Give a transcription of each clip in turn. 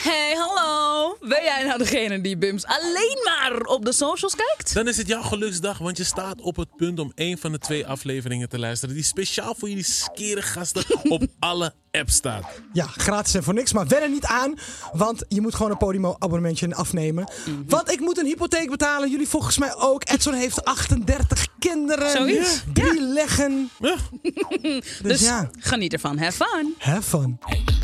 Hey, hallo. Ben jij nou degene die Bims alleen maar op de socials kijkt? Dan is het jouw geluksdag, want je staat op het punt om een van de 2 afleveringen te luisteren die speciaal voor jullie skere gasten op alle apps staat. Ja, gratis en voor niks, maar wen er niet aan. Want je moet gewoon een Podimo-abonnementje afnemen. Want ik moet een hypotheek betalen. Jullie volgens mij ook. Edson heeft 38 kinderen. Zoiets. 3 leggen. Ja. Dus ja, geniet ervan. Have fun. have fun.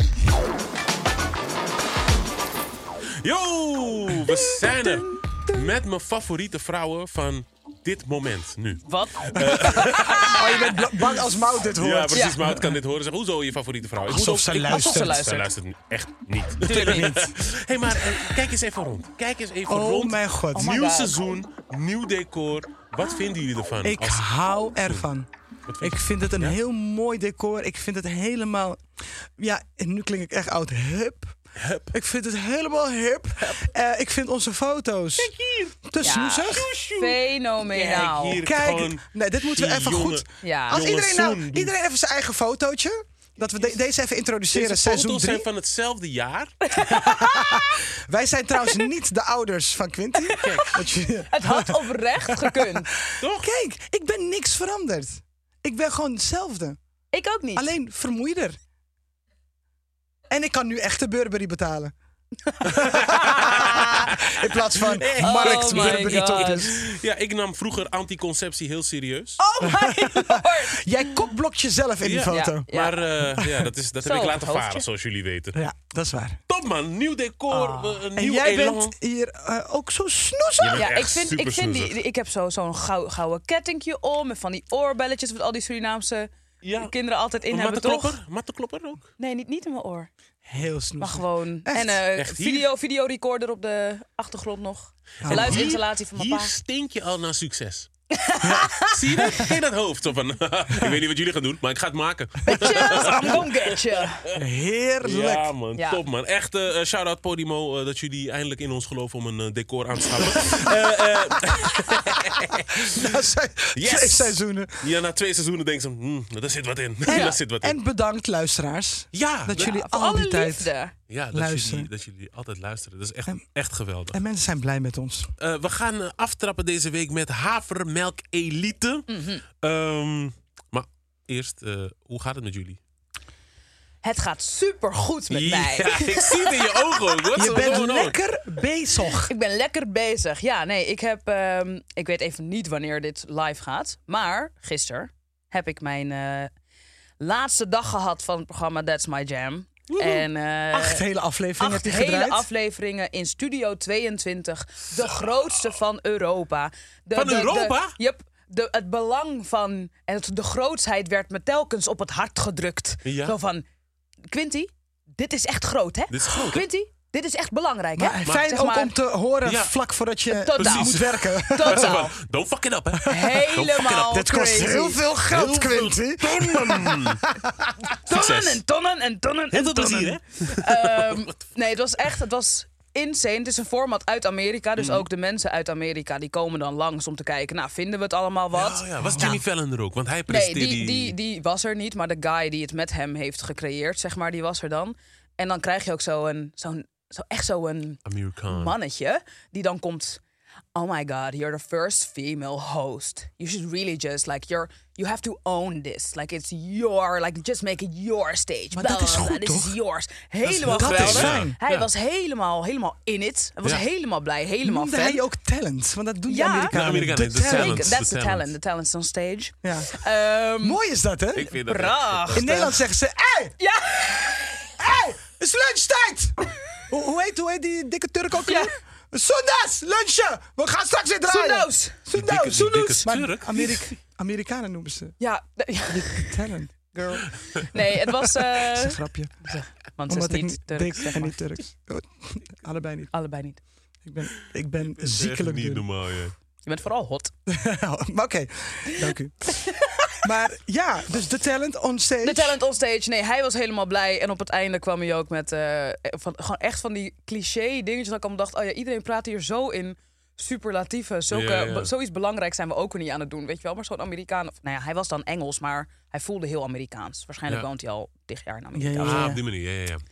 Yo, we zijn er met mijn favoriete vrouwen van dit moment nu. Wat? Oh, je bent bang als Mout dit hoort. Ja, precies. Ja. Maar het kan dit horen. Zeg, hoezo je favoriete vrouw? Ik Alsof moet ze ook- luistert. Alsof ze luistert. Zij luistert echt niet. Tuurlijk niet. Hey, maar kijk eens even rond. Kijk eens even Oh rond. mijn god. my Nieuw God. seizoen, nieuw decor. Wat vinden jullie ervan? Ik hou ervan. Wat vind Ik je? vind het een heel mooi decor. Ik vind het helemaal... Ja, en nu klink ik echt oud. Hip. Ik vind het helemaal hip. Ik vind onze foto's te snoezig. Fenomenaal. Kijk hier. Kijk, Gewoon nee, dit moeten we die even jongen- goed... Ja. Als jonge iedereen, Soen. iedereen even zijn eigen fotootje. Dat we deze even introduceren, Deze seizoen foto's 3. zijn van hetzelfde jaar. Wij zijn trouwens niet de ouders van Quinty. Het had oprecht gekund. Toch? Kijk, ik ben niks veranderd. Ik ben gewoon hetzelfde. Ik ook niet. Alleen vermoeider. En ik kan nu echt de Burberry betalen. In plaats van markt Oh my Burberry God. topjes. Ja, ik nam vroeger anticonceptie heel serieus. Oh my lord. Jij kokblokt jezelf in die Ja. foto. Ja. Maar dat heb Zo, ik op laten het hoofdje. varen, zoals jullie weten. Ja, dat is waar. Top man, nieuw decor, een En nieuw jij elan. bent hier ook zo snoezig. Je bent Ja, echt ik vind super ik heb zo'n gouden kettingje om. Met van die oorbelletjes. Wat al die Surinaamse kinderen altijd in hebben, toch? Matteklopper ook? Nee, niet in mijn oor. Heel Maar snoezig. gewoon. Echt? En Echt hier? videorecorder op de achtergrond nog. Geluidsinstallatie van mijn Hier pa. stink je al naar succes. Zie je dat? In dat hoofd. Zo van, ik weet niet wat jullie gaan doen, maar ik ga het maken. Bitches, I'm gonna get you. Heerlijk. Ja man, Ja. top man. Echt shout-out Podimo dat jullie eindelijk in ons geloven om een decor aan te schaffen. Na zijn Yes. 2 seizoenen. Ja, na 2 seizoenen denken ze, daar zit wat in. Daar zit wat in. En bedankt luisteraars. Ja, Dat jullie Voor al die alle tijd... liefde. Ja, dat luisteren. jullie altijd luisteren. Dat is echt geweldig. En mensen zijn blij met ons. We gaan aftrappen deze week met havermelk elite. Maar eerst, hoe gaat het met jullie? Het gaat super goed met mij. Ja, ik zie het in je ogen ook. Je bent lekker bezig. Ik ben lekker bezig. Ja, nee, ik heb... ik weet even niet wanneer dit live gaat. Maar gisteren heb ik mijn laatste dag gehad van het programma That's My Jam. En, 8 hele afleveringen 8 heb je hele gedraaid. afleveringen in Studio 22. De grootste van Europa. Van Europa? Yep. Het belang van... En de grootsheid werd me telkens op het hart gedrukt. Ja. Zo van... Quinty, dit is echt groot, hè? Dit is groot, hè? Quinty, dit is echt belangrijk, Maar hè? fijn Zeg ook maar, om te horen Ja. vlak voordat je Totaal. moet werken. Totaal. Don't fuck it up, hè. Helemaal Dit kost crazy. heel veel geld, Quinty. Tonnen Succes. en tonnen en tonnen Heel en veel tonnen. plezier, hè? Nee, het was insane. Het is een format uit Amerika. Dus ook de mensen uit Amerika die komen dan langs om te kijken. Nou, vinden we het allemaal wat? Oh, ja. Was Jimmy Fallon er ook? Want hij Nee, presenteerde die was er niet. Maar de guy die het met hem heeft gecreëerd, zeg maar, die was er dan. En dan krijg je ook zo'n Amerikaan. mannetje die dan komt. Oh my god, you're the first female host. You should really just you have to own this. Like it's just make it your stage. Maar dat is goed, This toch? is yours. Helemaal heel geweldig. Dat is fijn. Hij Ja. was helemaal in it. Hij was Ja. helemaal blij, helemaal Noemde fan. hij ook talent? Want dat doen Ja. de Amerikanen. De Amerikanen, De de talent. talent. That's The the talent. talent. The talent's on stage. Ja. Mooi is dat, hè? Ik vind dat Prachtig. In Nederland zeggen ze... Hey, Ja. hey, het is lunchtijd! Hoe heet die dikke Turk ook Ja. weer? Sundas, lunchen! We gaan straks weer draaien. Soendoos. Die dikke Maar Turk. Amerikanen noemen ze Ja. talent. Girl. Nee, het was... Dat is een grapje. want ze is Omdat ik niet Turks, dik zeg en maar. niet Turks. Allebei niet. Allebei niet. Ik ben Dat is ziekelijk niet dun. normaal, ja. Je bent vooral hot. Maar oké, dank u. Maar ja, dus de talent on stage. De talent on stage. Nee, hij was helemaal blij. En op het einde kwam hij ook met gewoon echt van die cliché dingetjes. Dat ik allemaal dacht, oh ja, iedereen praat hier zo in superlatieven. Ja. Zoiets belangrijks zijn we ook weer niet aan het doen. Weet je wel, maar zo'n Amerikaan... Nou ja, hij was dan Engels, maar hij voelde heel Amerikaans. Waarschijnlijk Ja. woont hij al 10 jaar in Amerika. Ja. Ah, op die manier, ja.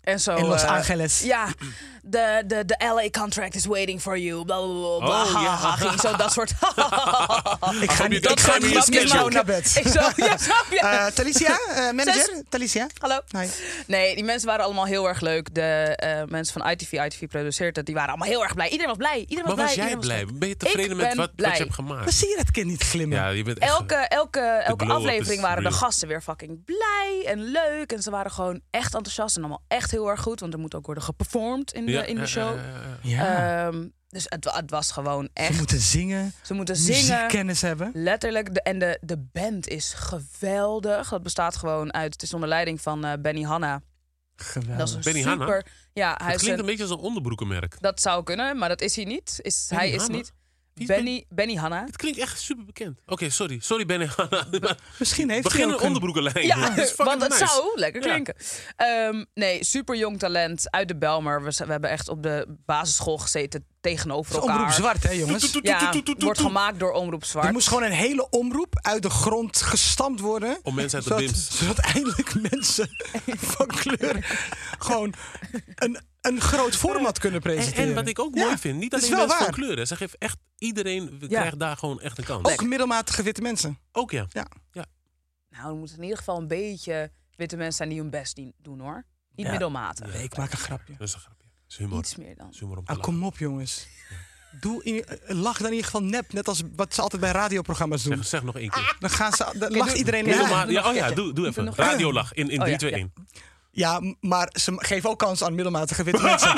En zo, In Los Angeles. Ja, de LA contract is waiting for you. Bla, bla, bla, Oh, ja. ging zo dat soort... Ik ga niet grapjes met jou maken. naar bed. Ik zo, ja, snap je? Talicia, manager? Talicia? Hallo. Hi. Nee, die mensen waren allemaal heel erg leuk. De mensen van ITV produceert het, die waren allemaal heel erg blij. Iedereen was blij. Iedereen was Maar was blij. jij iedereen blij? Ben je tevreden Ik met ben wat blij. je hebt gemaakt? Maar zie je dat kind niet glimmen? Ja, je bent echt... Elke glow-up aflevering is waren de real. gasten weer fucking blij en leuk. En ze waren gewoon echt enthousiast en allemaal echt heel erg goed. Want er moet ook worden geperformed in de show. Ja. Dus het was gewoon Ze echt... moeten zingen, Ze moeten zingen. muziekkennis hebben. Letterlijk. De band is geweldig. Dat bestaat gewoon uit... Het is onder leiding van Benny Hanna. Geweldig. Dat is een Benny super... Hanna? Ja, hij Het is klinkt een beetje als een onderbroekenmerk. Dat zou kunnen, maar dat is hij niet. Benny Hij is Hanna? niet... Wie is Benny Hanna. Het klinkt echt super bekend. Oké, sorry. Sorry, Benny Hanna. Misschien heeft Begin hij een ook een... onderbroekenlijn. Ja, Dat is fucking want het nice. zou lekker Ja. klinken. Nee, super jong talent uit de Bijlmer. We hebben echt op de basisschool gezeten tegenover Het is elkaar. omroep zwart, hè jongens? Ja, wordt gemaakt door Omroep Zwart. Er moest gewoon een hele omroep uit de grond gestampt worden. Om mensen uit de BIMS. Zodat eindelijk mensen van kleur gewoon een groot format kunnen presenteren. En wat ik ook Ja, mooi vind, niet dat is alleen wel mensen van waar. kleuren. Ze geeft echt iedereen krijgt daar gewoon echt een kans. Ook middelmatige witte mensen. Ook ja. Nou, er moeten in ieder geval een beetje witte mensen zijn die hun best doen hoor. Niet Ja. middelmatig. Nee, ik maak een grapje. Dat is een grapje. Dat is humor. Iets meer dan. Dat is humor om te Ah, lachen. kom op, jongens. Lach dan in ieder geval nep, net als wat ze altijd bij radioprogramma's doen. Zeg nog één keer. Dan lacht iedereen Doe na. maar, ja, oh ja, keertje. doe even. nog- Radiolach in 3, Oh ja, 2, ja. 1. Ja, maar ze geven ook kans aan middelmatige witte mensen.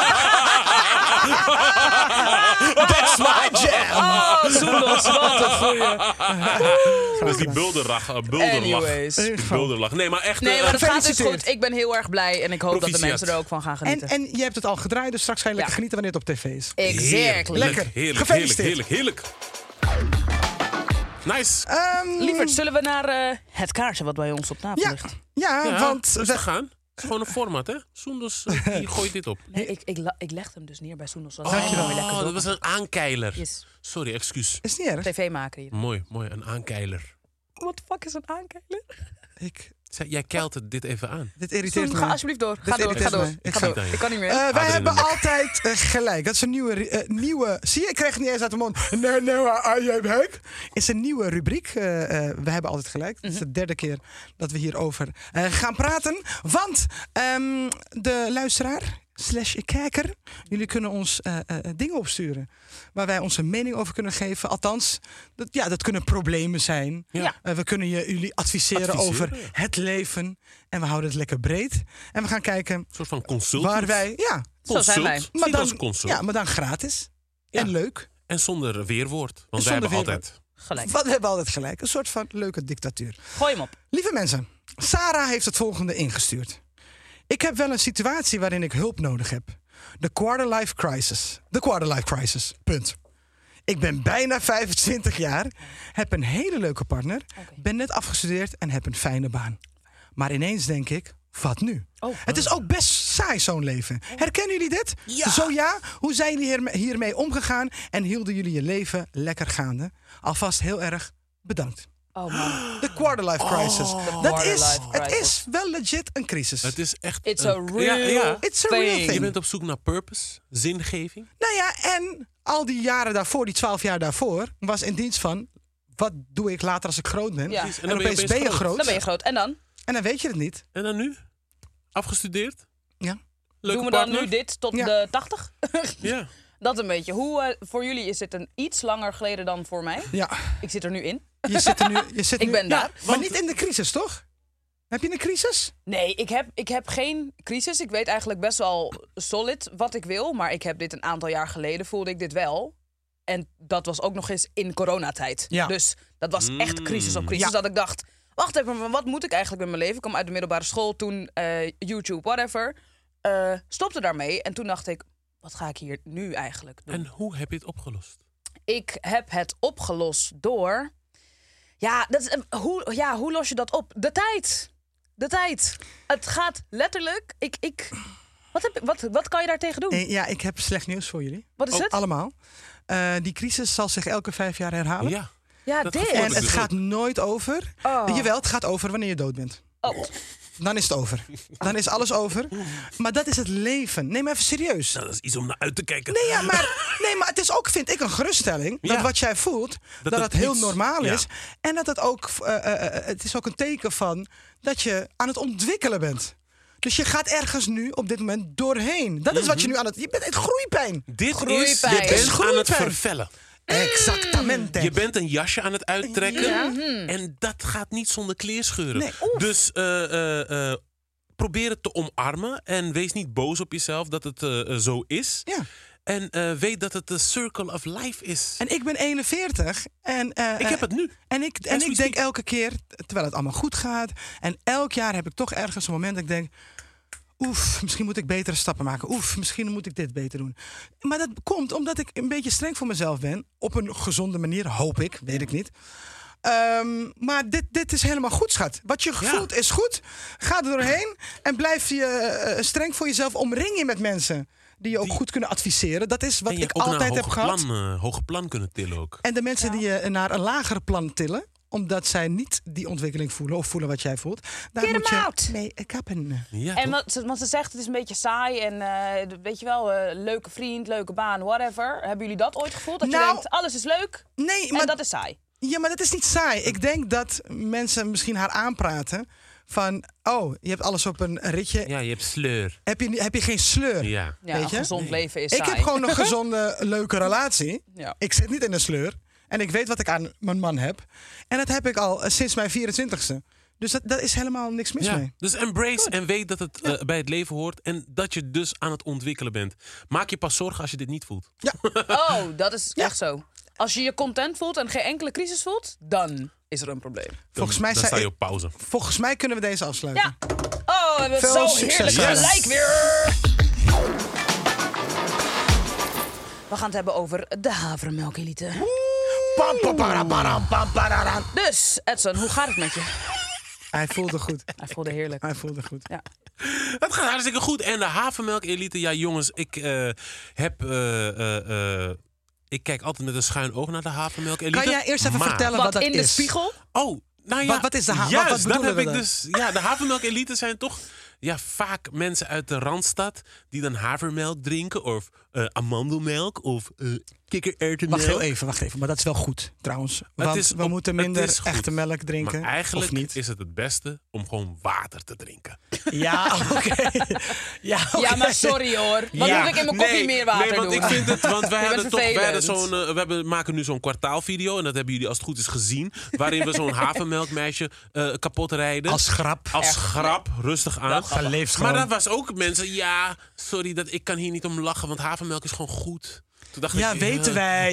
That's my jam! Oh, Soendos, wat een goeie. Dat is die bulderlach. Anyways. Die bulderlach. Nee, maar echt... Nee, maar het gaat dus Gefeliciteerd. goed. Ik ben heel erg blij en ik hoop dat de Proficiat. mensen er ook van gaan genieten. En je hebt het al gedraaid, dus straks ga je lekker Ja. genieten wanneer het op tv is. Exactly. Lekker. Heerlijk, heerlijk, Gefeliciteerd. heerlijk. Nice. Lieverd, zullen we naar het kaartje wat bij ons op tafel Ja, ligt? ja, want... rustig gaan. Het is gewoon een format, hè? Soendos, die gooit dit op. Nee, ik leg hem dus neer bij Soendos. Dankjewel. Oh, dat was een aankeiler. Yes. Sorry, excuus. Is niet erg. TV-maker hier. Mooi, een aankeiler. What the fuck is een aankeiler? Jij keilt dit even aan. Dit irriteert Ga me. alsjeblieft door. Ga Dit door. irriteert Ga door. mij. Ik ga zie door. het aan je. Ik kan niet meer. Wij Adem in hebben de nek. altijd gelijk. Dat is een nieuwe... Zie je, ik krijg het niet eens uit de mond. Nee, je hebt gelijk. Is een nieuwe rubriek. We hebben altijd gelijk. Het is de derde keer dat we hierover gaan praten. Want de luisteraar / kijker, jullie kunnen ons dingen opsturen. Waar wij onze mening over kunnen geven. Althans, dat kunnen problemen zijn. Ja. We kunnen jullie adviseren over ja. het leven. En we houden het lekker breed. En we gaan kijken Een soort van consult. waar wij... Ja, Zo zijn wij. Zie het als consult. ja, maar dan gratis. Ja. En leuk. En zonder weerwoord. Want En wij hebben zonder altijd... Gelijk. Wat hebben we altijd gelijk? Een soort van leuke dictatuur. Gooi hem op. Lieve mensen, Sarah heeft het volgende ingestuurd. Ik heb wel een situatie waarin ik hulp nodig heb. De quarterlife crisis. De quarterlife crisis. Punt. Ik ben bijna 25 jaar, heb een hele leuke partner, ben net afgestudeerd en heb een fijne baan. Maar ineens denk ik, wat nu? Het is ook best saai zo'n leven. Herkennen jullie dit? Ja. Zo ja, hoe zijn jullie hiermee omgegaan en hielden jullie je leven lekker gaande? Alvast heel erg bedankt. Oh man. De quarterlife crisis. De Het quarterlife is wel legit een crisis. Het is echt... It's a real It's a real thing. thing. Je bent op zoek naar purpose, zingeving. Nou ja, en al die jaren daarvoor, die 12 jaar daarvoor, was in dienst van... wat doe ik later als ik groot ben? Ja. Precies. En opeens ben je groot. Dan ben je groot. En dan? En dan weet je het niet. En dan nu? Afgestudeerd? Ja. Leuke Doen we dan partner? nu dit tot Ja. de 80? Ja. Dat een beetje. Hoe, voor jullie is het een iets langer geleden dan voor mij. Ja, Ik zit er nu in. je zit er nu... Je zit Ik nu, ben daar. Maar niet in de crisis, toch? Heb je een crisis? Nee, ik heb geen crisis. Ik weet eigenlijk best wel solid wat ik wil. Maar ik heb dit een aantal jaar geleden, voelde ik dit wel. En dat was ook nog eens in coronatijd. Ja. Dus dat was echt crisis op crisis. Ja. Dat ik dacht, wacht even, maar wat moet ik eigenlijk met mijn leven? Ik kwam uit de middelbare school, toen YouTube, whatever. Stopte daarmee. En toen dacht ik, wat ga ik hier nu eigenlijk doen? En hoe heb je het opgelost? Ik heb het opgelost door... Ja, hoe los je dat op? De tijd. De tijd. Het gaat letterlijk... Wat kan je daar tegen doen? Ja, ik heb slecht nieuws voor jullie. Wat is het? Allemaal. Die crisis zal zich elke 5 jaar herhalen. Ja. Ja, dat dit. gevoel En heb ik het dus gaat ook. nooit over... Oh. Jawel, het gaat over wanneer je dood bent. Oh. Dan is het over. Dan is alles over. Maar dat is het leven. Neem even serieus. Nou, dat is iets om naar uit te kijken. Nee, maar het is ook, vind ik, een geruststelling. Dat wat jij voelt, dat het heel normaal is. En dat het ook, het is ook een teken van dat je aan het ontwikkelen bent. Dus je gaat ergens nu op dit moment doorheen. Dat is wat je nu aan het... Je bent het groeipijn. Dit Groeipijn. is, je bent aan het Groeipijn. vervellen. Exactamente. Je bent een jasje aan het uittrekken. En dat gaat niet zonder kleerscheuren. Nee, dus probeer het te omarmen. En wees niet boos op jezelf dat het zo is. Ja. En weet dat het de circle of life is. En ik ben 41. En, Ik heb het nu. En ik denk elke keer, terwijl het allemaal goed gaat... en elk jaar heb ik toch ergens een moment dat ik denk... oef, misschien moet ik betere stappen maken. Oef, misschien moet ik dit beter doen. Maar dat komt omdat ik een beetje streng voor mezelf ben. Op een gezonde manier, hoop ik, weet ik niet. Maar dit is helemaal goed, schat. Wat je voelt is goed. Ga er doorheen en blijf je streng voor jezelf. Omring je met mensen die je ook goed kunnen adviseren. Dat is wat ik altijd heb gehad. Hoger plan kunnen tillen ook. En de mensen die je naar een lager plan tillen... omdat zij niet die ontwikkeling voelen of voelen wat jij voelt... daar Get moet them je out. mee kappen. Ja, En toch? want ze zegt het is een beetje saai en weet je wel, leuke vriend, leuke baan, whatever. Hebben jullie dat ooit gevoeld? Dat je Nou, denkt, alles is leuk Nee, en maar dat is saai. Ja, maar dat is niet saai. Ik denk dat mensen misschien haar aanpraten van... oh, je hebt alles op een ritje. Ja, je hebt sleur. Heb je geen sleur? Ja. Ja, weet een je? gezond leven is Ik saai. heb gewoon een gezonde, leuke relatie. Ja. Ik zit niet in een sleur. En ik weet wat ik aan mijn man heb. En dat heb ik al sinds mijn 24ste. Dus dat is helemaal niks mis mee. Dus embrace en weet dat het bij het leven hoort. En dat je dus aan het ontwikkelen bent. Maak je pas zorgen als je dit niet voelt. Oh, dat is echt zo. Als je je content voelt en geen enkele crisis voelt, dan is er een probleem. Volgens mij Dan sta je op pauze. Volgens mij kunnen we deze afsluiten. Ja. Oh, we hebben Veel zo succes. heerlijk Yes. gelijk weer. We gaan het hebben over de havermelkelite. Dus, Edson, hoe gaat het met je? Hij voelde goed. Hij voelde heerlijk. Hij voelde goed. Ja. Het gaat hartstikke goed. En de havermelk-elite, ja jongens, ik kijk altijd met een schuin oog naar de havermelk-elite. Kan jij eerst even Maar- vertellen wat dat in de is? spiegel? Oh, nou ja. Wat is de juist, wat bedoelen dat heb we ik dan? dus. Ja, de havermelk-elite zijn toch vaak mensen uit de Randstad die dan havermelk drinken of amandelmelk of kikkererwtenmelk. Wacht even. Maar dat is wel goed, trouwens. Want we moeten het minder is goed. echte melk drinken. Maar eigenlijk of niet? is het beste om gewoon water te drinken. Ja, oké. Ja, maar sorry hoor. Wat moet ik in mijn koffie meer water want doen? ik vind het, want wij bent maken nu zo'n kwartaalvideo en dat hebben jullie als het goed is gezien, waarin we zo'n havermelkmeisje kapot rijden. Als grap. Als grap, rustig aan. Zij leeft Maar gewoon. dat was ook mensen, sorry, ik kan hier niet om lachen, want havermelk is gewoon goed. Toen dacht Ja, ik, weten wij.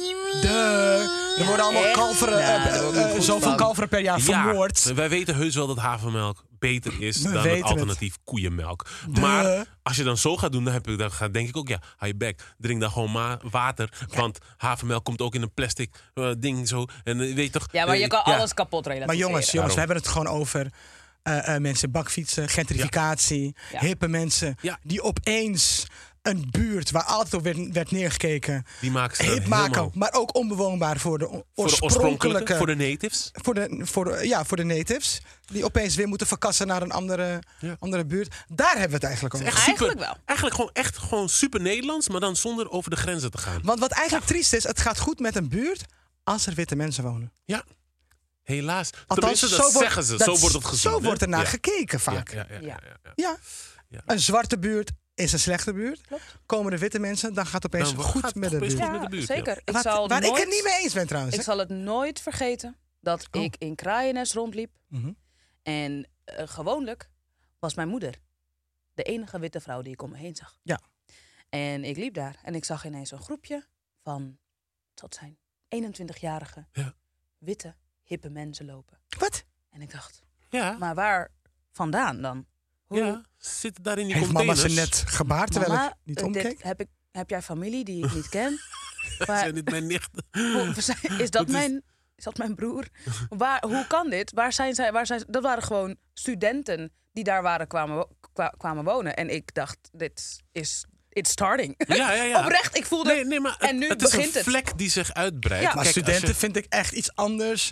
Er worden allemaal kalveren, daar word ik niet goed zoveel van. kalveren per jaar vermoord. Wij weten heus wel dat havermelk beter is dan weten het het. alternatief koeienmelk. Maar als je dan zo gaat doen, dan denk ik ook, hou je bek. Drink dan gewoon water. Want havermelk komt ook in een plastic ding zo. En weet toch, Ja, maar je kan alles kapot relativeren. Maar jongens, Daarom. we hebben het gewoon over mensen bakfietsen, gentrificatie, Ja. hippe mensen Ja. die opeens een buurt waar altijd op werd neergekeken, die maken ze hip maken, helemaal maar ook onbewoonbaar voor de voor de oorspronkelijke, voor de natives. voor de natives, die opeens weer moeten verkassen naar een andere buurt. Daar hebben we het eigenlijk over. Echt Eigenlijk wel. Eigenlijk gewoon super Nederlands, maar dan zonder over de grenzen te gaan. Want wat eigenlijk triest is, het gaat goed met een buurt als er witte mensen wonen. Ja, helaas. Althans, Tenminste, dat zeggen ze. Zo wordt het gezien. Zo hè? wordt er naar Ja. gekeken vaak. Ja. Ja. Ja. Een zwarte buurt is een slechte buurt. Klopt. Komen er witte mensen, dan gaat het opeens Dan goed gaat het met de opeens buurt. goed. Ja, met de buurt, zeker. Ik Waar ik het niet mee eens ben trouwens. Ik zal het nooit vergeten dat ik in Kraaiennest rondliep. Mhm. En gewoonlijk was mijn moeder de enige witte vrouw die ik om me heen zag. Ja. En ik liep daar en ik zag ineens een groepje van, wat zijn, 21-jarige witte, hippe mensen lopen. Wat? En ik dacht, Ja. maar waar vandaan dan? Ja, zitten daar in die Heeft mama containers. ze net gebaard terwijl Mama, ik niet omkeek? heb jij familie die ik niet ken? Zijn dit mijn nichten? Is dat mijn broer? Hoe kan dit? Waar zijn zij? Dat waren gewoon studenten die daar kwamen wonen. En ik dacht, it's starting. Ja. Oprecht, ik voelde... Nee, maar en nu het is begint een het. vlek die zich uitbreidt. Ja. Maar Kijk, studenten als je- vind ik echt iets anders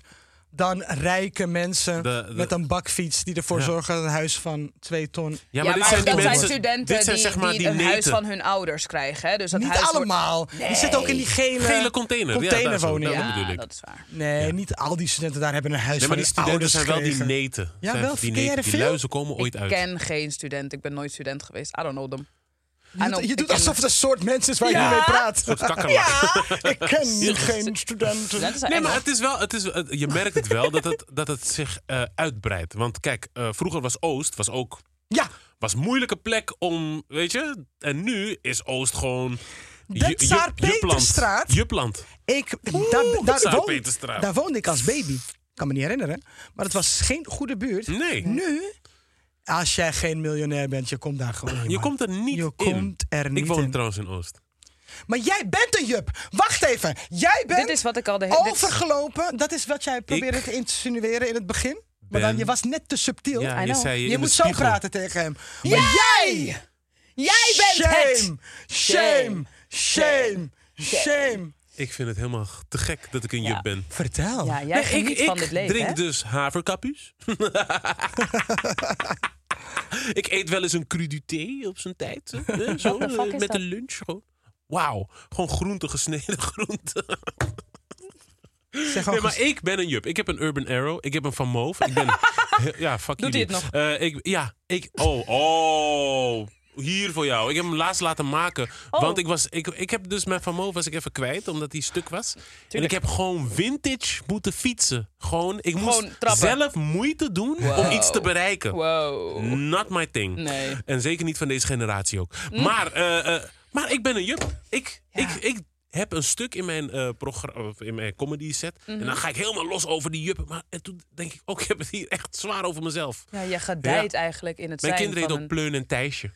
dan rijke mensen met een bakfiets die ervoor zorgen dat een huis van 2 ton... Ja, maar dit dat zijn die zijn mensen, studenten dit zijn, zeg maar, die die een neten. huis van hun ouders krijgen. Hè? Dus dat Niet huis allemaal. Wordt... Die zitten ook in die gele Ja, containerwoningen. dat bedoel Ja, ik. dat is waar. Nee, niet al die studenten daar hebben een huis Nee, maar van die hun studenten ouders zijn wel die gekregen. neten. Ja, Zijn wel. die Ken jij neten. er Die veel? luizen komen ooit Ik uit. ken geen student. Ik ben nooit student geweest. I don't know them. Je doet alsof het een soort mens is waar je Ja. mee praat. Soort kakkerlak. Ik ken geen studenten. Studenten zijn Nee, maar Engels. het is wel, je merkt het wel dat het zich uitbreidt. Want kijk, vroeger was Oost ook Ja, was een moeilijke plek om, weet je. En nu is Oost gewoon Tsaar-Peterstraat. Jupland. Tsaar-Peterstraat. Daar woonde ik als baby. Ik kan me niet herinneren. Maar het was geen goede buurt. Nee, Nu, als jij geen miljonair bent, je komt daar gewoon in. je man. komt er niet Je in. komt er niet Ik woon in. trouwens in Oost. Maar jij bent een jup. Wacht even. Jij bent Dit is wat ik al de hele... overgelopen. Dat is wat jij probeerde te insinueren in het begin. Maar dan, je was net te subtiel. Ja, I je know. zei Je in moet de zo spiegel. praten tegen hem. Maar Jij! Jij bent het! Shame! Shame! Shame! Ik vind het helemaal te gek dat ik een jup ben. Vertel. Ja, jij geniet van dit leven, drink hè? dus haverkapjes. Ik eet wel eens een crudité op zijn tijd. Zo, What the fuck is met dat? een lunch. Gewoon. Wauw, gewoon groente, gesneden groente. Zeg Nee, gewoon maar ik ben een jup. Ik heb een Urban Arrow. Ik heb een Van Moof. Ik ben... Ja, fuck Doet hij jullie. het nog? Oh. Hier voor jou. Ik heb hem laatst laten maken. Oh. Want ik heb dus mijn Van Moof was ik even kwijt. Omdat hij stuk was. En ik heb gewoon vintage moeten fietsen. Ik moest trappen. zelf moeite doen om iets te bereiken. Wow. Not my thing. Nee. En zeker niet van deze generatie ook. Maar ik ben een jup. Ik heb een stuk in mijn programma, in mijn comedy set. En dan ga ik helemaal los over die juppen. Maar en toen denk ik ook, ik heb het hier echt zwaar over mezelf. Ja, je gedijt eigenlijk in het Mijn zijn kinderen van heten ook Pleun en Thijsje.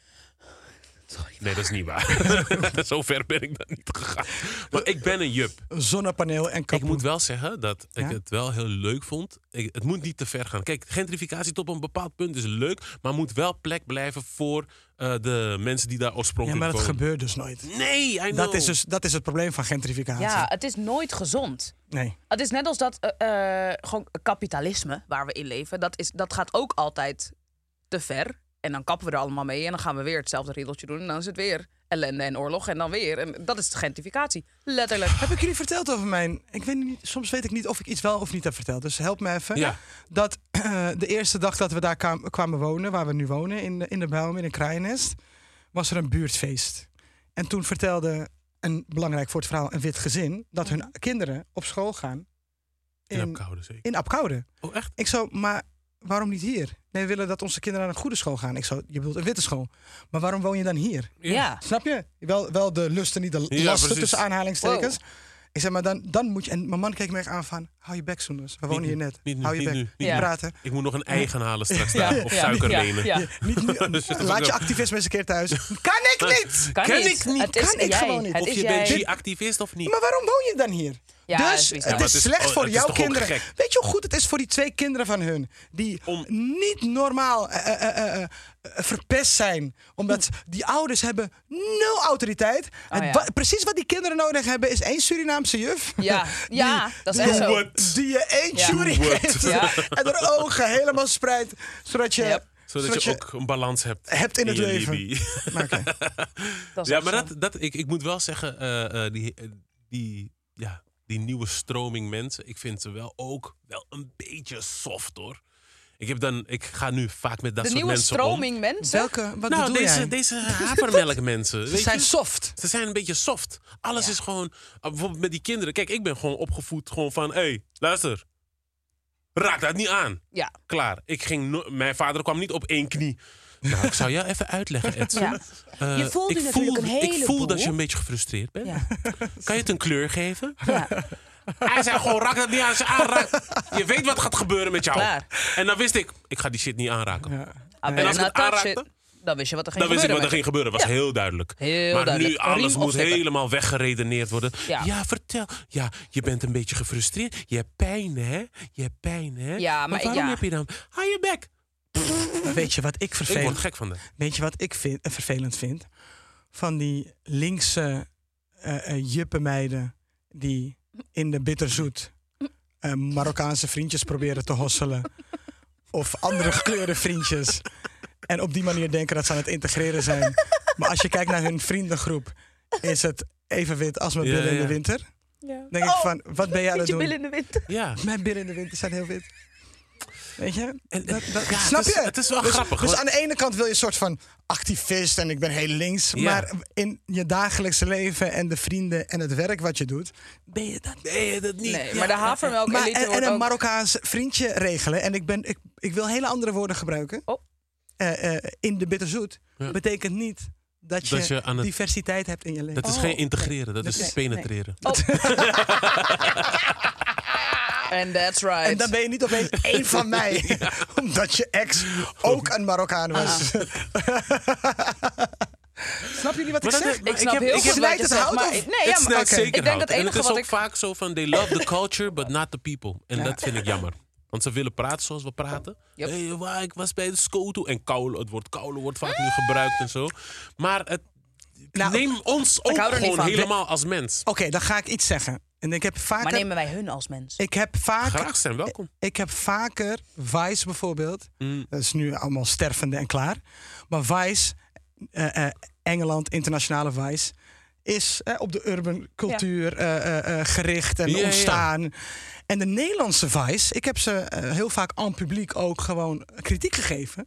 Nee, dat is niet waar. Zo ver ben ik dan niet gegaan. Maar ik ben een jup. zonnepaneel en Ik kapoen. moet wel zeggen dat ik Ja? het wel heel leuk vond. Het moet niet te ver gaan. Kijk, gentrificatie tot op een bepaald punt is leuk. Maar moet wel plek blijven voor de mensen die daar Ja, oorspronkelijk maar dat wonen. gebeurt dus nooit. Nee, I know. Dat is het probleem van gentrificatie. Ja, het is nooit gezond. Nee. Het is net als dat gewoon kapitalisme waar we in leven. Dat gaat ook altijd te ver. En dan kappen we er allemaal mee. En dan gaan we weer hetzelfde riedeltje doen. En dan is het weer ellende en oorlog. En dan weer. En dat is gentrificatie. Letterlijk. Heb ik jullie verteld over mijn... Ik weet niet, soms weet ik niet of ik iets wel of niet heb verteld. Dus help me even. Ja. Dat de eerste dag dat we daar kwamen wonen, waar we nu wonen, in de Bijlmer, in een kraaiennest, was er een buurtfeest. En toen vertelde een, belangrijk voor het verhaal, een wit gezin, dat hun kinderen op school gaan In Apkoude zeker. in Apkoude. Oh, echt? Ik zo, maar waarom niet hier? Nee, we willen dat onze kinderen naar een goede school gaan. Ik zo, je bedoelt een witte school. Maar waarom woon je dan hier? Ja. Snap je? Wel de lusten, niet de Ja, lasten precies. tussen aanhalingstekens. Ik zeg, maar dan moet je... En mijn man keek me echt aan van, hou je bek, Soeners. We wonen hier net. Niet nu, Hou je niet bek. nu, Niet niet nu. praten. Ik moet nog een ei gaan halen straks Ja. daar. Of Ja. suiker Ja. lenen. Ja. Niet nu, Dus dat is laat ook- je activisme eens een keer thuis. Kan ik niet! Kan Ken niet. ik niet. Het is Kan ik jij. gewoon niet. Het Of is je bent jij. G-activist of niet. Maar waarom woon je dan hier? Ja, dus dat is het bizar. maar is het is- slecht voor het is jouw toch ook kinderen. gek? Weet je hoe goed het is voor die 2 kinderen van hun? Die niet normaal verpest zijn. Omdat die ouders hebben 0 autoriteit. ja. Precies wat die kinderen nodig hebben is 1 Surinaamse juf. Ja, dat is die- echt zo. What? Die je 1 Ja. jury Doe het. geeft. Ja. En haar ogen helemaal spreidt. Zodat je... Yep. Zodat je ook een balans hebt. hebt in het je leven. Libby. Maar oké. Dat is Ja, echt maar zo. ik moet wel zeggen, die nieuwe stroming mensen, ik vind ze wel ook wel een beetje soft, hoor. Ik ga nu vaak met dat De soort nieuwe mensen stroming mensen. Welke? Wat Nou, bedoel jij? deze havermelkmensen. Ze weet zijn je? soft. Ze zijn een beetje soft. Alles is gewoon... bijvoorbeeld met die kinderen. Kijk, ik ben gewoon opgevoed gewoon van... Hé, luister. Raak dat niet aan. Ja. Klaar. Mijn vader kwam niet op 1 knie. Nou, ik zou jou even uitleggen, Edson. Ja. Je voelde ik natuurlijk een Ik voel heleboel. dat je een beetje gefrustreerd bent. Ja. Kan je het een kleur geven? Ja. Hij zei gewoon, raak dat niet aan. Als je aanraakt, je weet wat gaat gebeuren met jou. Klaar. En dan wist ik ga die shit niet aanraken. Ja. En als ik het aanraakte, dan wist je wat er ging dan wist ik wat er gebeuren. ging gebeuren. Dat was heel duidelijk. Heel maar duidelijk. nu alles Riem of moet stippen. helemaal weggeredeneerd worden. Ja. Ja, vertel. Ja, je bent een beetje gefrustreerd. Je hebt pijn, hè? Je hebt pijn, hè? Ja, maar waarom ja. heb je dan... Hou je bek. Maar weet je wat ik Ik word vervelend gek van dat. Weet je wat ik vervelend vind? Van die linkse juppenmeiden die in de bitterzoet Marokkaanse vriendjes proberen te hosselen. Of andere gekleurde vriendjes. En op die manier denken dat ze aan het integreren zijn. Maar als je kijkt naar hun vriendengroep, is het even wit als mijn billen in de winter. Ja. Denk ik van, wat ben je aan het doen? billen in de winter. Ja. Mijn billen in de winter zijn heel wit. Weet je? Ja, Snap je? Het is wel dus, grappig. Dus want- aan de ene kant wil je een soort van activist en ik ben heel links. Ja. Maar in je dagelijkse leven en de vrienden en het werk wat je doet, ben je dat. Nee, dat niet. Nee, Ja. maar de havermelk Maar, elite en wordt een ook... Marokkaans vriendje regelen. En ik wil hele andere woorden gebruiken. Oh. In de bitterzoet Ja. betekent niet dat je, aan het- diversiteit hebt in je leven. Dat is geen integreren, dat is Nee. penetreren. And that's right. En dan ben je niet opeens één van mij. Omdat je ex ook een Marokkaan was. Snap je niet wat ik Maar dat- zeg? maar ik snap heb- heel ik goed heb- wat je het zegt, hout maar... of- Nee, Het ja, maar snijdt oké. zeker ik denk hout. het En enige het is wat ook ik... vaak zo van, they love the culture, but not the people. En Ja. dat vind ik jammer. Want ze willen praten zoals we praten. Yep. Hey, waar, ik was bij de SCOTO. En koulen, het woord koulen wordt vaak nu gebruikt en zo. Maar het Nou, neem ons ook hou er niet gewoon van. helemaal als mens. Oké, dan ga ik iets zeggen. En ik heb Maar vaker... nemen wij hun als mens? Ik heb vaker... Graag zijn welkom. Ik heb vaker Vice bijvoorbeeld. Mm. Dat is nu allemaal stervende en klaar. Maar Vice, Engeland, internationale Vice, is op de urban cultuur gericht en Ja, ja. ontstaan. En de Nederlandse Vice, ik heb ze heel vaak aan publiek ook gewoon kritiek gegeven.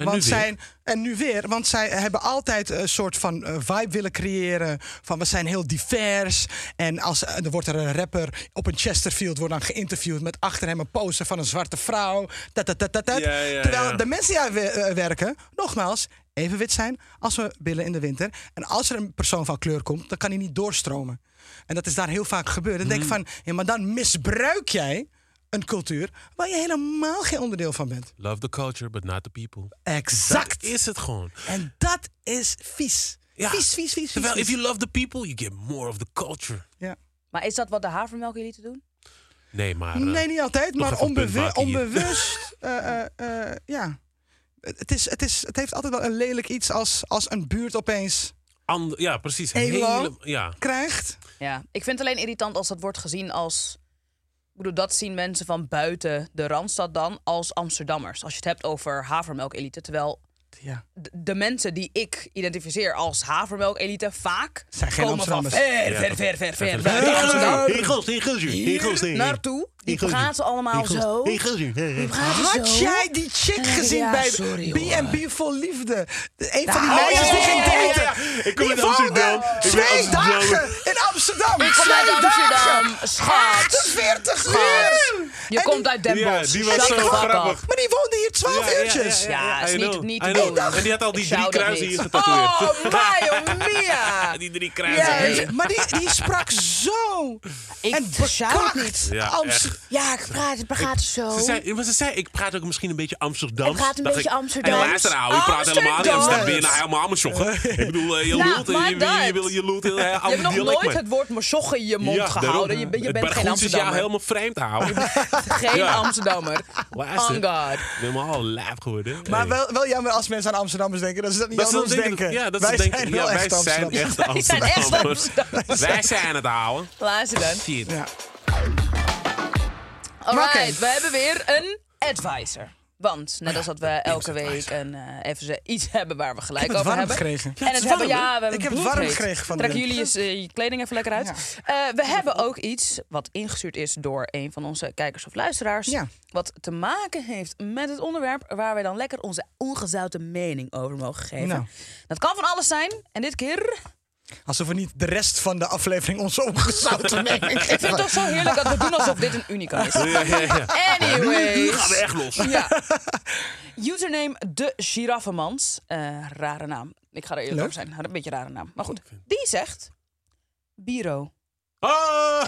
En nu weer? Want zij hebben altijd een soort van vibe willen creëren. Van we zijn heel divers. En er wordt er een rapper op een Chesterfield wordt dan geïnterviewd met achter hem een poster van een zwarte vrouw. Ja, Terwijl ja. de mensen die daar werken, nogmaals, even wit zijn als we billen in de winter. En als er een persoon van kleur komt, dan kan hij niet doorstromen. En dat is daar heel vaak gebeurd. Dan denk ik van, ja, maar dan misbruik jij een cultuur waar je helemaal geen onderdeel van bent. Love the culture, but not the people. Exact. Dat is het gewoon. En dat is vies. Ja. Vies. Terwijl, vies. if you love the people, you get more of the culture. Ja. Maar is dat wat de havermelk-elite doen? Nee, maar... Nee, niet altijd, maar even een punt maken hier. onbewust. Ja. Het heeft altijd wel een lelijk iets als een buurt opeens ja, precies. Elo? Ja. krijgt. Ja, ik vind het alleen irritant als dat wordt gezien als... Ik bedoel, dat zien mensen van buiten de Randstad dan als Amsterdammers. Als je het hebt over havermelk-elite. Terwijl Ja. de mensen die ik identificeer als havermelk-elite vaak Zijn geen komen van Amsterdammers. ver buiten Amsterdam. Naartoe. Die praten allemaal zo. Die praten Had zo. jij die chick gezien Ja, bij sorry, hoor. B&B Vol Liefde? Een van die Oh, meisjes ja, die ging ja, ja, daten. ja. Ik kom Die uit Amsterdam. woonde Ik ben 2 Amsterdam. dagen in Amsterdam. Ik kom uit 2 Amsterdam. dagen. Schat. 48 Schat. uur. Je En komt die- uit Den Ja, Bosch. die was Shut zo the fuck grappig. up. Maar die woonde hier 12 uurtjes. Ja, is I niet- know, niet I te know. doen. En die had al die Ik 3 zou dat kruisen niet. hier getatoeëerd. Oh, Mayo Mia. Die 3 kruisen. Jee. Maar die sprak zo. Ik en zou het bekakt. niet. Ja, Amsterdam. Ja, ik praat zo. Ze zei, ik praat ook misschien een beetje Amsterdams. Ik praat een Dacht beetje ik, Amsterdams. En luister nou, je praat helemaal niet Amsterdams. Amsterdam. Ben je nou helemaal Amsterdam? Ik bedoel, je Nou, lult, maar je lult heel Je hebt ander nog dialect. nooit het woord Mosjogge in je mond gehouden. Je bent geen Het is jou Amsterdammer. helemaal vreemd houden. Geen Ja. Amsterdammer. Luister. On God. Helemaal lijp geworden. Maar Hey. wel jammer als mensen aan Amsterdammers denken. Dat ze dat niet Dat ze aan dan ons denken, denken. ja, dat wij ze denken, zijn ja, wel wij echt zijn Amsterdammers. echte Wij zijn echt Amsterdammers. Amsterdammers. Wij zijn het houden. Luister dan. Shit. Ja. Alright, Oké. we hebben weer een advisor. Want, net als dat we elke week iets hebben waar we gelijk Ik heb het over warm hebben. gekregen. En het hebben, warm, hè? ja, we hebben Ik heb het bloedheet. warm gekregen van Trekken dit. jullie je kleding even lekker uit. Ja. We hebben ook iets wat ingestuurd is door een van onze kijkers of luisteraars. Ja. Wat te maken heeft met het onderwerp waar wij dan lekker onze ongezouten mening over mogen geven. Nou. Dat kan van alles zijn. En dit keer... Alsof we niet de rest van de aflevering onze ongezouten mening Ik vind het toch zo heerlijk dat we doen alsof dit een unica is. Ja. Anyways. Nu gaan we echt los. Ja. Username de Giraffemans. Rare naam. Ik ga er eerlijk Leuk. over zijn. Een beetje rare naam. Maar goed. Die zegt... Biro. Oh!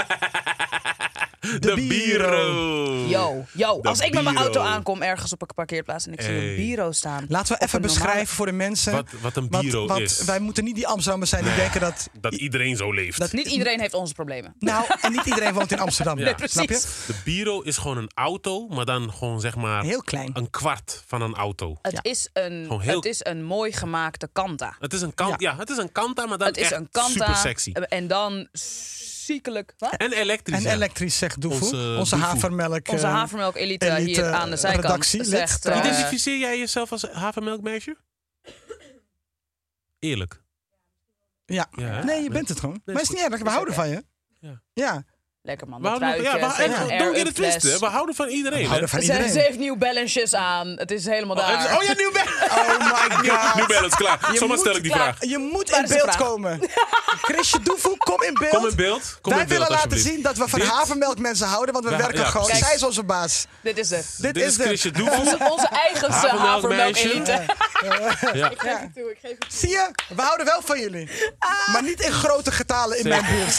De Biro. Yo. De Als ik met mijn Biro. auto aankom ergens op een parkeerplaats en ik zie een Hey. Biro staan. Laten we op even een normale- beschrijven voor de mensen. Wat een Biro wat is. Wij moeten niet die Amsterdammers zijn die denken dat... Dat iedereen zo leeft. Niet iedereen heeft onze problemen. Nou, en niet iedereen woont in Amsterdam. Nee, precies. Snap je? De Biro is gewoon een auto, maar dan gewoon zeg maar Heel klein. een kwart van een auto. Het, Ja. is een mooi gemaakte Kanta. Het is een kant, ja. Het is een Kanta, maar dan Het is echt een Kanta. super sexy. En dan ziekelijk. Wat? En elektrisch. En ja. elektrisch, zegt Doefoe. Onze Doefoe. havermelk. Onze havermelk-elite hier aan de zijkant redactie, zegt... lid. Identificeer jij jezelf als havermelkmeisje? Eerlijk. Ja. Ja, hè? Nee, je bent het gewoon. Nee, maar is niet erg, we houden van je. Ja. Ja. Lekker man, We dat houden, truitje. don't get it twisted. We houden van iedereen. We houden van Ze iedereen. heeft nieuw balancjes aan. Het is helemaal daar. Oh ja, New Balance. Oh my god. New Balance, klaar. Zomaar stel ik die vraag. Je moet Waar in is de beeld vraag? komen. Chrisje Doefoe, kom in beeld. Kom in beeld. Kom Wij in beeld, willen laten alsjeblieft. zien dat we van Dit- havermelkmensen houden, want we Ja, werken ja, gewoon. precies. Zij is onze baas. Dit is het. Dit Dit is is het. Chrisje Doefoe. Onze eigen Havermelkmeisje. havermelk-elite. Ja. Zie je? We houden wel van jullie. Maar niet in grote getalen in mijn buurt.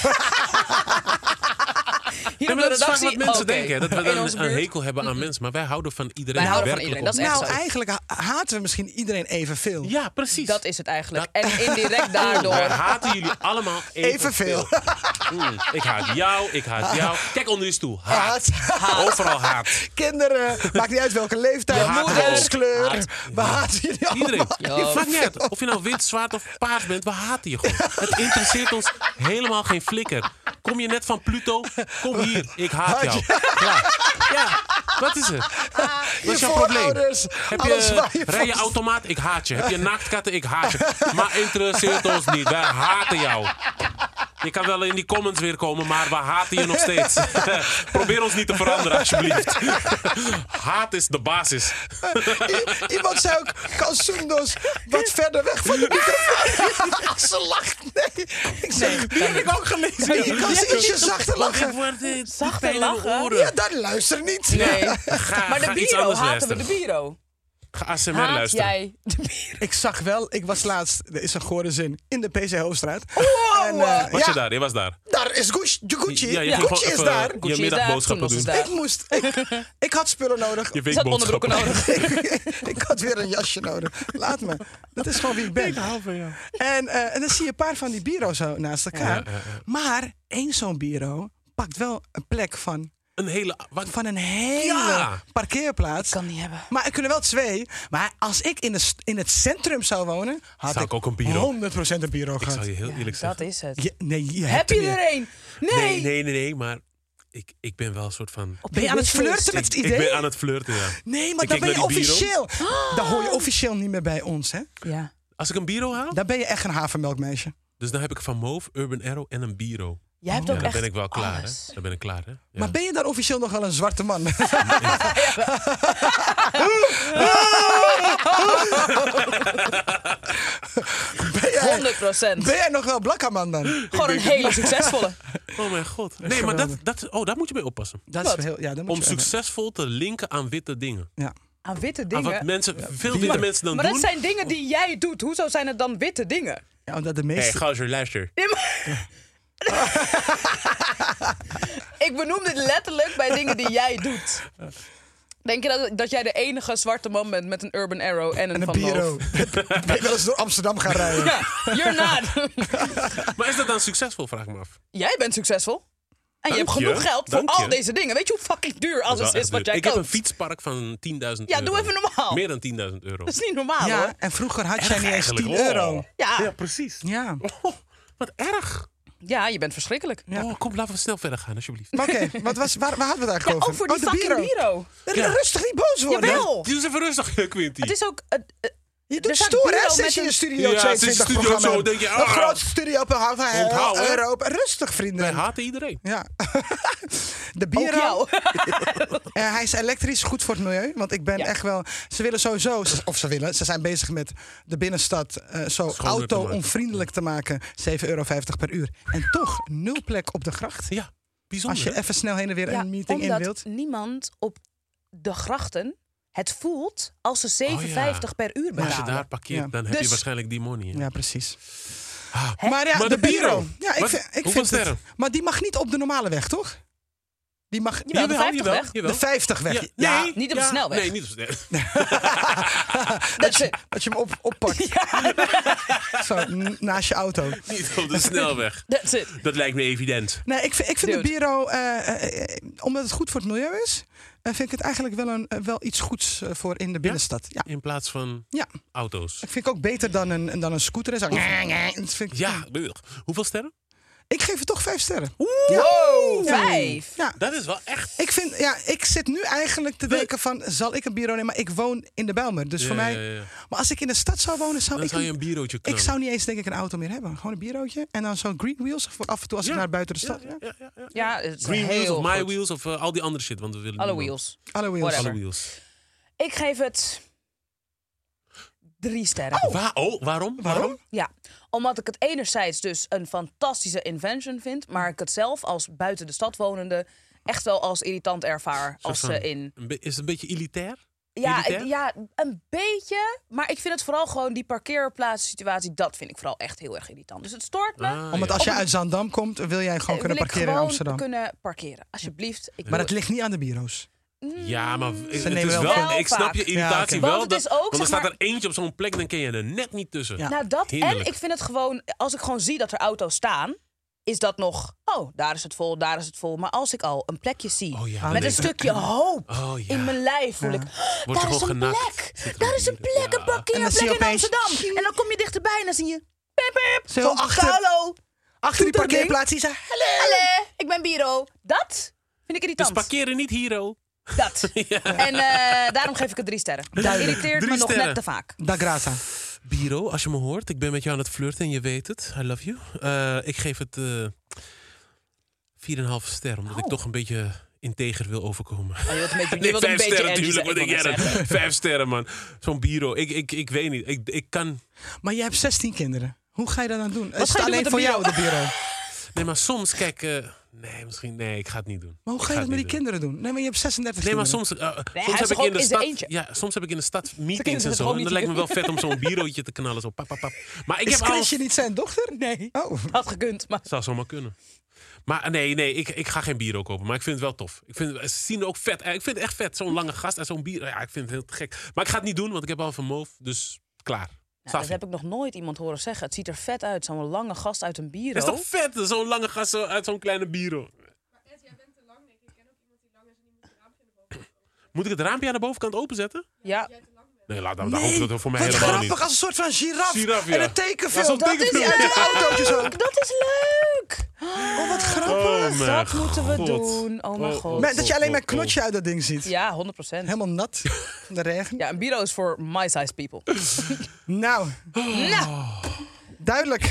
Hier Ja, op maar de dat is vaak redactie. wat mensen Oké. denken. Dat we In dan onze een buurt. hekel hebben aan mensen. Maar wij houden van iedereen. Wij houden van werkelijk iedereen, dat is echt Nou, zo. eigenlijk haten we misschien iedereen evenveel. Ja, precies. Dat is het eigenlijk. En indirect daardoor. Wij haten jullie allemaal Evenveel. Ik haat jou, ik haat jou. Kijk onder je stoel. Haat. Haat. Overal haat. Kinderen, maakt niet uit welke leeftijd, We haten huidskleur. Haat. We haten jullie Iedereen. allemaal. Het maakt niet uit of je nou wit, zwart of paars bent. We haten je gewoon. Het interesseert ons helemaal geen flikker. Kom je net van Pluto? Kom hier. Ik haat jou. Klaar. Ja, wat is het? Wat is jouw probleem? voorouders, Heb alles waar je je, van- rij je automaat? Ik haat je. Heb je naaktkatten? Ik haat je. Maar interesseert ons niet. Wij haten jou. Je kan wel in die comments weer komen, maar we haten je nog steeds. Probeer ons niet te veranderen, alsjeblieft. Haat is de basis. Iemand zei ook, Calzundos, wat verder weg van de microfoon. Ze lacht. Nee. Ik zeg, die heb ik ook gelezen. Je kan ietsje zachter lachen. Zachter lachen? Ja, dan luister niet. Nee. Ga, Maar de ga iets Biro anders haten we, luisteren. de Biro. Ga ASMR Haat luisteren. jij de Biro? Ik zag wel, ik was laatst, er is een gore zin, in de PC Hoofdstraat. En, Was je ja, daar? Je was daar. daar is Gucci. Ja, je ging Gucci gewoon is even daar. Gucci je is middagboodschappen daar, doen. Toen is daar. Ik had spullen nodig. Je Ze had onderbroeken weekboodschappen. nodig. Ik had weer een jasje nodig. Laat me. Dat is gewoon wie ik ben. hou van jou. En dan zie je een paar van die bureaus zo naast elkaar. Ja. Maar één zo'n bureau pakt wel een plek van Een hele... Wat, een hele Ja. parkeerplaats. Kan niet hebben. Maar er kunnen wel twee. Maar als ik in het centrum zou wonen, had Zou ik ook een bureau. 100% een bureau ik gehad. zal je heel eerlijk zeggen. Dat is het. Nee, je Heb hebt je meer. er een? Nee. Nee, maar ik ben wel een soort van... Ben je aan het flirten met het idee? Ik ben aan het flirten, ja. Nee, maar Ik dan kijk ben je naar die bureau. officieel. Dan hoor je officieel niet meer bij ons, hè? Ja. Als ik een bureau haal, Dan ben je echt een havermelkmeisje. dus dan heb ik van Mauve, Urban Arrow en een bureau. Jij hebt Ja, ook dan echt ben ik wel klaar, hè? alles. Dan ben ik klaar, hè? Ja. Maar ben je daar officieel nog wel een zwarte man? ben, jij, 100%. ben jij nog wel blakkaman dan? Gewoon een hele succesvolle. Oh mijn god. Nee, maar daar moet je mee oppassen. Dat Wat? is heel, ja, dan moet Om je even- succesvol te linken aan witte dingen. Ja. Aan witte Aan dingen. wat mensen, veel witte mensen dan Maar doen. dat zijn dingen die jij doet. Hoezo zijn het dan witte dingen? Ja, omdat de Hé, meeste... gozer, luister. Nee, maar- Ik benoem dit letterlijk bij dingen die jij doet. Denk je dat jij de enige zwarte man bent met een Urban Arrow en een en een Van bureau. Moof? Ben je wel eens door Amsterdam gaan rijden? Ja, you're not. Maar is dat dan succesvol, vraag ik me af. Jij bent succesvol. En je Dank hebt je. genoeg geld voor Dank je. al deze dingen. Weet je hoe fucking duur Dat alles wel is echt wat duur. jij Ik heb koopt? een fietspark van 10.000 euro. Ja, doe even normaal. Meer dan 10.000 euro. Dat is niet normaal Ja, hoor. en vroeger had jij Erg niet eens 10 eigenlijk. euro. Oh. Ja. precies. Ja. Oh, wat erg. Ja, je bent verschrikkelijk. Ja. Oh, kom, laten we snel verder gaan, alsjeblieft. Maar oké, waar hadden we het eigenlijk over? Over die de fucking bureau. Rustig, niet boos worden. Jawel. Doe eens even rustig, Quinty. Het is ook... Je Er doet staat stoer, hè? bureau Sinds met je in een- Studio Ja, 22 sinds Studio programma zo hebt. denk je, Een ah. grootste studio op heel Onthouden. Europa. Rustig, vrienden. Wij haten iedereen. Ja. De Ook bureau. jou. Hij is elektrisch, goed voor het milieu. Want ik ben Ja. echt wel... Ze willen sowieso... Ze zijn bezig met de binnenstad zo Schoner te auto-onvriendelijk te maken. €7,50 per uur. En toch 0 plek op de gracht. Ja, bijzonder. Als je even snel heen en weer Ja, een meeting in omdat wilt. niemand op de grachten het voelt als ze Oh, ja. $7,50 per uur Maar als je betalen. daar parkeert, Ja. dan heb je Dus- waarschijnlijk die money. hè? Ja, precies. Ah, Maar ja, Maar de de bureau. bureau. Ja, ik Wat? vind, ik Hoeveel vind het. sterren? Maar die mag niet op de normale weg, toch? Die mag Jawel, de 50 weg. de 50 weg. Ja, Ja, nee, niet op de snelweg. Nee, niet op de snelweg. That's it. dat je hem oppakt. Zo, naast je auto. Niet op de snelweg. That's it. Dat lijkt me evident. Nee, ik vind de Dude. bureau, omdat het goed voor het milieu is, vind ik het eigenlijk wel iets goeds voor in de binnenstad. Ja. In plaats van Ja, auto's. dat vind ik ook beter dan een scooter. Zo. Dat vind ik- Ja, hoeveel sterren? Ik geef het toch 5 sterren. Wow, 5. Ja. Dat is wel echt... Ik zit nu eigenlijk te denken van, zal ik een bureau nemen? Maar ik woon in de Bijlmer, dus voor mij... Ja. Maar als ik in de stad zou wonen, zou Dan ik... zou je een bureautje knallen. Ik zou niet eens denk ik een auto meer hebben. Gewoon een bureautje. En dan zo'n Green Wheels voor af en toe als ik naar buiten de stad... Ja, het is Green heel Wheels of My goed. Wheels of al die andere shit. Want we willen Alle niemand- wheels. Alle Wheels. Whatever. Alle Wheels. Ik geef het 3 sterren. Waarom? Ja, omdat ik het enerzijds dus een fantastische invention vind, maar ik het zelf als buiten de stad wonende echt wel als irritant ervaar. Als ze in... Is het een beetje elitair? Ja, Elitair? ja, een beetje. Maar ik vind het vooral gewoon die parkeerplaatssituatie, dat vind ik vooral echt heel erg irritant. Dus het stoort me. Omdat als je uit Zaandam komt, wil jij gewoon kunnen wil parkeren ik in gewoon Amsterdam. kunnen parkeren. Alsjeblieft. Maar het ligt niet aan de bureaus. Ja, maar het nemen is wel wel... vaak. Ik snap je irritatie Ja, oké. wel. Want het is ook, want er zeg staat maar- er eentje op zo'n plek, dan ken je er net niet tussen. Ja. Nou, dat. Heerlijk. En ik vind het gewoon, als ik gewoon zie dat er auto's staan, is dat nog, oh, daar is het vol, daar is het vol. Maar als ik al een plekje zie Oh ja, met dan een denk- stukje hoop Oh ja. in mijn lijf, voel ik, Word je daar is gewoon een genakt. plek. Zit er Daar is een hier. plek, een Ja. En dan zie parkeerplek je in opeens- Amsterdam. En dan kom je dichterbij en dan zie je, pip, pip, Zo zo'n achter- hallo. Achter die Toeterding. parkeerplaats die ze... Hallo, ik ben Biro. Dat vind ik Dus irritant. parkeren niet hier, oh. Dat. En daarom geef ik het 3 sterren. Dat irriteert 3 me nog sterren. net te vaak. Da grasa. Biro, als je me hoort, ik ben met jou aan het flirten en je weet het. I love you. Ik geef het 4,5 ster, omdat ik toch een beetje integer wil overkomen. Oh, je wilt een beetje, je Nee, wilt een 5 beetje sterren edgy natuurlijk. Wat zijn, denk ik jij wou net dan? zeggen. 5 sterren, man. Zo'n Biro. Ik weet niet. Ik kan... Maar je hebt 16 kinderen. Hoe ga je dat dan doen? Is ga het je doen alleen met voor een jou, de bureau? Nee, maar soms, kijk... Nee, ik ga het niet doen. Maar hoe ga je dat met die kinderen doen? Nee, maar je hebt 36 Nee, maar kinderen. soms, hij soms is heb toch ik in ook de in zijn stad. eentje? Ja, soms heb ik in de stad meetings kinderen en het zo. gewoon En dan niet lijkt me wel vet om zo'n bureautje te knallen. Zo, pap. Maar ik Is heb al. Chrisje niet zijn dochter? Nee, Oh. had gekund. Maar Zou zomaar kunnen. Maar nee, ik ga geen bureau kopen. Maar ik vind het wel tof. Ze zien er ook vet uit. Ik vind het echt vet. Zo'n lange gast en zo'n bier. Ja, ik vind het heel te gek. Maar ik ga het niet doen, want ik heb al een vermoof. Dus klaar. nou, dat heb ik nog nooit iemand horen zeggen. Het ziet er vet uit, zo'n lange gast uit een bureau. Dat is toch vet? Zo'n lange gast uit zo'n kleine bureau. Moet ik het raampje aan de bovenkant openzetten? Ja, Nee, laat dan hoeft dat voor mij Wat helemaal grappig, niet. als een soort van giraf. Giraf, ja. En een tekenfilm. Ja, zo'n dat tekenfilm. is uit die autootjes ook. dat is leuk. Oh, wat grappig. Oh, mijn Dat moeten we God. doen. Oh mijn god. Dat je alleen maar knotje uit dat ding ziet. Ja, 100%. Helemaal nat. Van de regen. Ja, een bureau is voor my size people. Nou, Nou, duidelijk.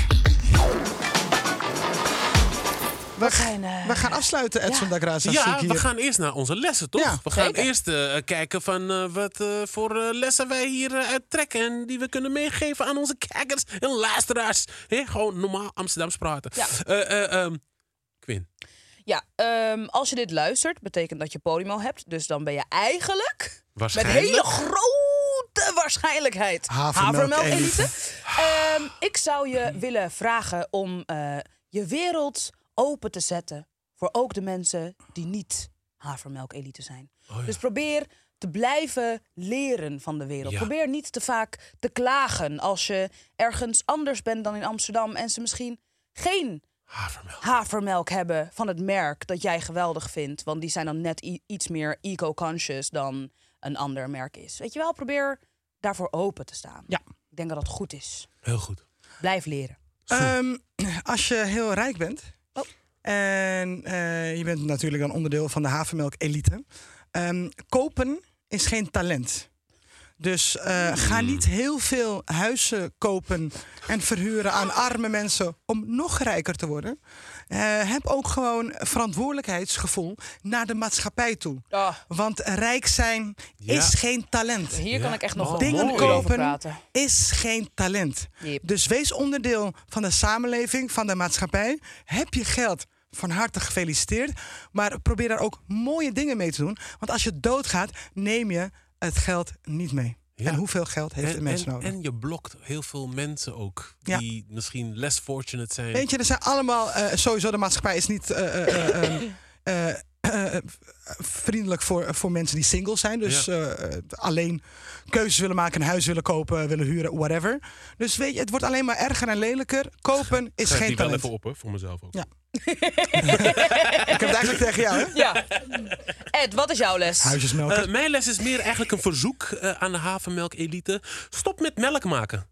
We gaan afsluiten, Edson da Graça. zie Ja, ik we hier. gaan eerst naar onze lessen, toch? Ja, we gaan zeker. eerst kijken van wat voor lessen wij hier uittrekken. En die we kunnen meegeven aan onze kijkers en luisteraars. Gewoon normaal Amsterdams praten. Ja. Quinn. ja, als je dit luistert, betekent dat je Podimo hebt. Dus dan ben je eigenlijk met Waarschijnlijk. hele grote waarschijnlijk havermelk-elite. Ik zou je willen vragen om je wereld open te zetten voor ook de mensen die niet havermelk-elite zijn. Oh ja. Dus probeer te blijven leren van de wereld. Ja. Probeer niet te vaak te klagen als je ergens anders bent dan in Amsterdam en ze misschien geen Havermelk. havermelk hebben van het merk dat jij geweldig vindt. Want die zijn dan net iets meer eco-conscious dan een ander merk is. Weet je wel, probeer daarvoor open te staan. Ja. Ik denk dat dat goed is. Heel goed. Blijf leren. Als je heel rijk bent... Oh. En je bent natuurlijk dan onderdeel van de havermelk-elite. Kopen is geen talent. Dus ga niet heel veel huizen kopen en verhuren aan arme mensen om nog rijker te worden. Heb ook gewoon verantwoordelijkheidsgevoel naar de maatschappij toe. Ah, Want rijk zijn is geen talent. hier kan ik echt nog wel Dingen mooi over kopen praten. is geen talent. Yep. Dus wees onderdeel van de samenleving, van de maatschappij. Heb je geld, van harte gefeliciteerd. Maar probeer daar ook mooie dingen mee te doen. Want als je doodgaat, neem je het geld niet mee. Ja. En hoeveel geld heeft de mens nodig? En je blokt heel veel mensen ook. Ja. Die misschien less fortunate zijn. Weet je, er zijn allemaal... sowieso, de maatschappij is niet... vriendelijk voor mensen die single zijn. Dus alleen keuzes willen maken, een huis willen kopen, willen huren, whatever. Dus weet je, het wordt alleen maar erger en lelijker. Kopen is Schrijf geen die wel talent. even op, hè, voor mezelf ook. Ja. Ik heb het eigenlijk tegen jou, hè? Ja. Ed, wat is jouw les? Huisjesmelken. Mijn les is meer eigenlijk een verzoek aan de havermelk-elite. Stop met melk maken.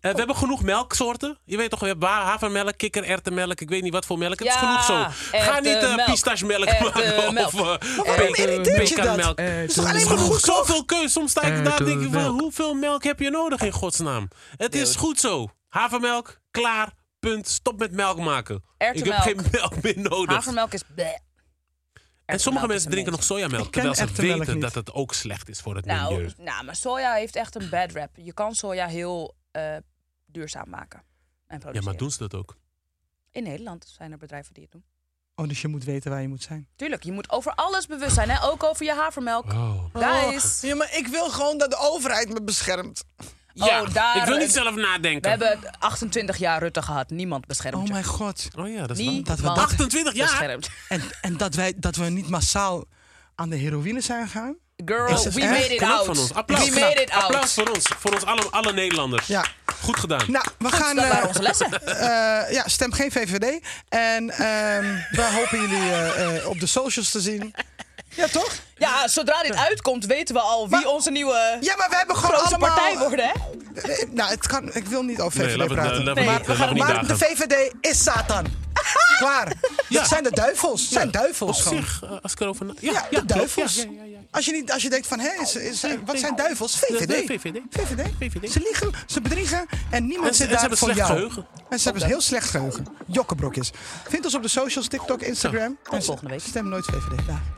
We hebben genoeg melksoorten. Je weet toch, we hebben havermelk, kikkererwtenmelk. Ik weet niet wat voor melk. Het is genoeg zo. Ga niet pistachemelk maken of pekanmelk. Het is toch alleen maar goed Zoveel keus. Soms sta ik daar en denk ik van, hoeveel melk heb je nodig in godsnaam? Het is goed zo. Havermelk, klaar, punt. Stop met melk maken. Ik heb geen melk meer nodig. Havermelk is bleh. En sommige mensen drinken nog sojamelk, terwijl ze weten dat het ook slecht is voor het milieu. Nou, maar soja heeft echt een bad rap. Je kan soja heel duurzaam maken en produceren. Ja, maar doen ze dat ook? In Nederland zijn er bedrijven die het doen. Oh, dus je moet weten waar je moet zijn. Tuurlijk, je moet over alles bewust zijn. Hè? Ook over je havermelk. Guys. Ja, maar ik wil gewoon dat de overheid me beschermt. Ja, daar, ik wil niet zelf nadenken. We hebben 28 jaar Rutte gehad. Niemand beschermt Oh je. mijn god. Oh ja, dat is Niemand waar. 28 jaar? beschermt. En dat we niet massaal aan de heroïne zijn gegaan. Girl, Is het we echt? made it Knap out. van ons. Applaus. We made it out. Applaus voor ons alle Nederlanders. Ja. Goed gedaan. Nou, we gaan... Dat waren onze lessen. stem geen VVD. En we hopen jullie op de socials te zien. Ja, toch? Ja, zodra dit uitkomt weten we al wie onze nieuwe Ja, maar we hebben gewoon grootste allemaal... partij worden, hè? Nou, ik wil niet over VVD laten we praten. niet maar dagen. de VVD is Satan. Klaar. Dat zijn de duivels. Het zijn duivels Op gewoon. zich, als ik erover Ja, de klopt. duivels. Ja. Als je denkt van, wat zijn duivels? VVD. VVD. Ze liegen, ze bedriegen en niemand En ze zit daar hebben voor slecht jou. geheugen. En ze hebben een heel slecht geheugen. Jokkenbrokjes. Vind ons op de socials, TikTok, Instagram. Tot volgende week. Stem nooit VVD. Dag.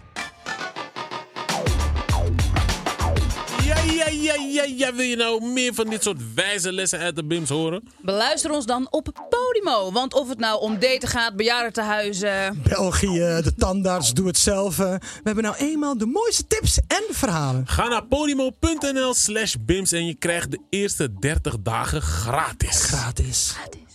Ja. Wil je nou meer van dit soort wijze lessen uit de BIMS horen? Beluister ons dan op Podimo. Want of het nou om daten gaat, bejaardentehuizen... België, de tandarts, doe het zelf. We hebben nou eenmaal de mooiste tips en verhalen. Ga naar podimo.nl/BIMS en je krijgt de eerste 30 dagen gratis. Gratis. Gratis.